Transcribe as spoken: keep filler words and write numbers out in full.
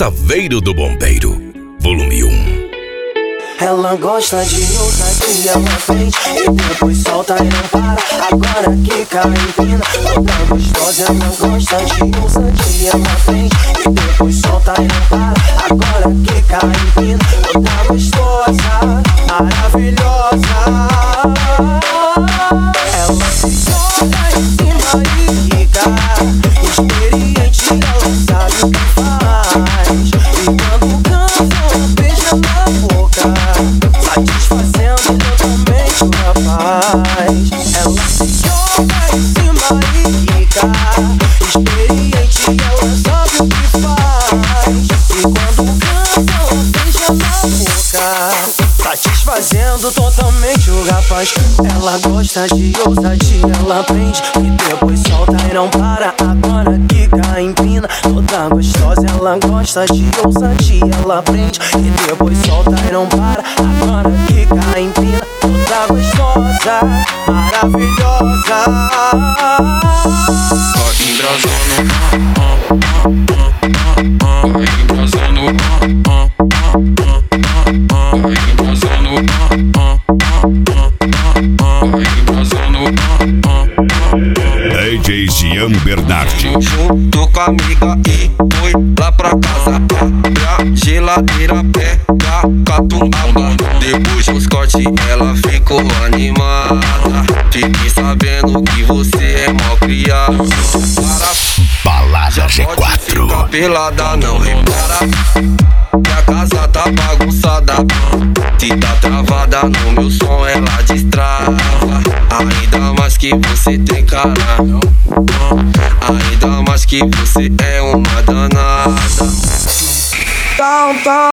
Saveiro do Bombeiro, volume um. Ela gosta de ousadia, ela frente e depois solta e não para. Agora que cai empina, toda gostosa. Ela gosta de ousadia, ela frente e depois solta e não para. Agora que cai empina, toda gostosa, maravilhosa. Ela se joga em cima e fica experiente, ela sabe o que faz. E quando cansa, ela beija na boca, satisfazendo totalmente o rapaz. Ela se joga em cima e fica experiente, ela sabe o que faz. E quando cansa, ela beija na boca, satisfazendo totalmente o rapaz. Ela gosta de ousadia, ela prende e depois solta e não para. Agora que cai empina, toda gostosa. Ela gosta de ousadia, ela prende e depois solta e não para. Agora que cai empina, toda gostosa, maravilhosa. Vai embrasando, vai embrasando, vai embrasando, vai embrasando. D J Jean Bernardi. Junto com a amiga e foi lá pra casa. Abre a geladeira, pega catuaba. Depois dos cortes ela ficou animada. Fiquei sabendo que você é mal criado. Balada G quatro. Fica pelada, não repara que a casa tá bagunçada. Se tá travada no meu som ela destrava. Ainda mais que você tem cara, ainda mais que você é uma danada.